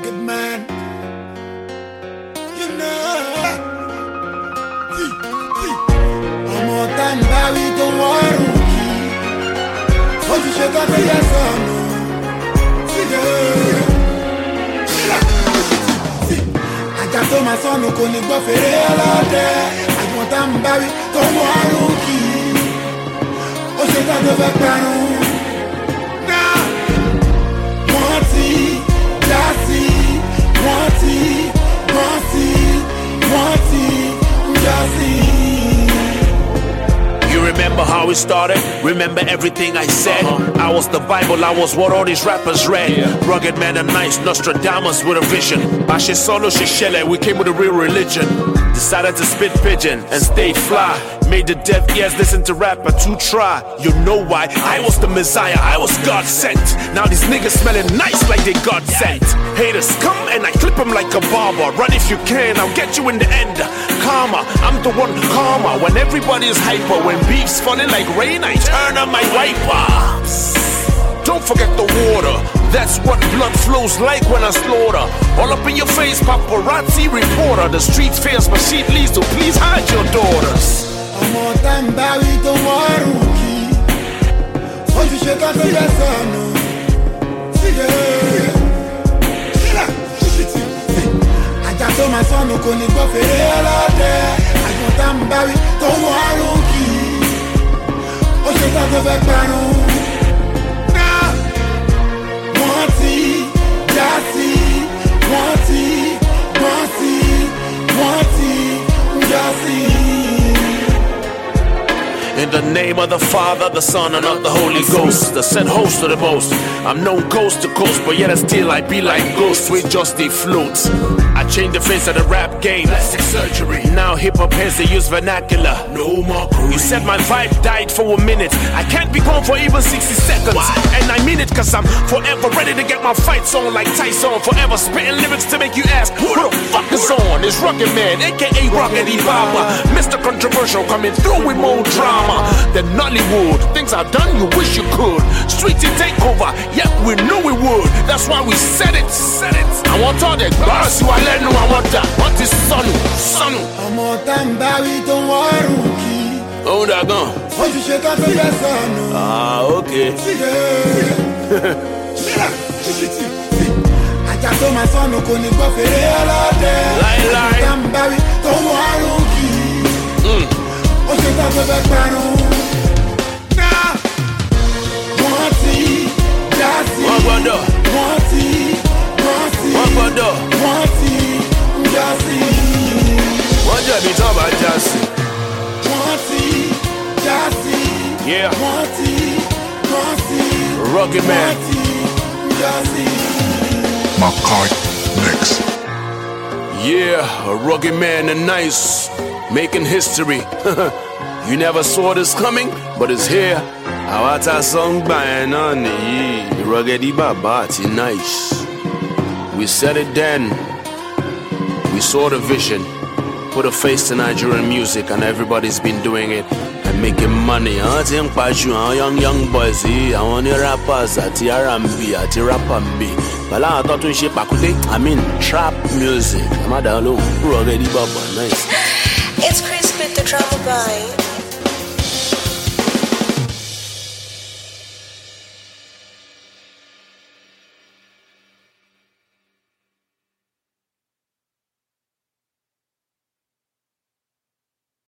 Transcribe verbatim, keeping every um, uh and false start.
rugged man. You know. One more time, Barry, don't worry. What you shake up your son? I got to my son who couldn't go for real out there. I want them Barry, don't worry. Oh, she got the back panel. You remember how it started? Remember everything I said? Uh-huh. I was the Bible, I was what all these rappers read. Yeah. Rugged man and nice, Nostradamus with a vision. Bashe solo, shishele, we came with a real religion. Decided to spit pigeon and stay fly. Made the deaf ears listen to rapper to try. You know why? I was the Messiah, I was God sent. Now these niggas smelling nice like they God sent. Haters come and I clip them like a barber. Run if you can, I'll get you in the end. Karma, I'm the one karma. When everybody is hyper, when beef's falling like rain, I turn on my wipers. Don't forget the water. That's what blood flows like when I slaughter. All up in your face, paparazzi reporter. The streets fears, but sheep leads, so please hide your daughters. One more time, Barry, don't worry. What you shake out of your son? I got to my son who couldn't go for real out there. I want them Barry, don't worry. Oh, shake out of your panel. In the name of the Father, the Son, and of the Holy Ghost, the sent host of the most. I'm known coast to coast, but yet still I be like ghosts with just a float. I changed the face of the rap game. Plastic surgery. Now hip-hop heads, they use vernacular. No more cream. You said my vibe died for a minute. I can't be gone for even sixty seconds. Why? And I mean it, cause I'm forever ready to get my fights on like Tyson. Forever spitting lyrics to make you ask, who the fuck is on? It's Rugged Man, aka Rugged Ibaba. Mister Controversial coming through with more drama. The Nollywood, things I've done you wish you could. Streets in takeover, yep, we knew we would. That's why we said it, said it. I want all the bars you are learning, I want that. What is Sonu, Sonu? One more time, Barry, don't worry. Oh, that gone. What you shake out of your son? Ah, okay. I got to my son who couldn't go for real out there. Lie, lie. One more time, Barry, don't worry. Mm. Oh, she got the back panel. Nah. One tea, Jassy. One brother. One tea, one tea. One brother. One tea, Jassy. One job is about Jassy. One tea, Jassy. Yeah. One tea, one tea. Rugged Man. One tea, Jassy. Makai Mix. Yeah, a Rugged Man and nice. Making history. You never saw this coming, but it's here. Awata song by Nani, Rugged Ibaba, nice. We said it then. We saw the vision. Put a face to Nigerian music, and everybody's been doing it and making money. Young young boys, I want the rappers at R and B, at rap and B. But I thought we shape I mean trap music. I'm at Rugged Ibaba, nice. It's Chris with the drama by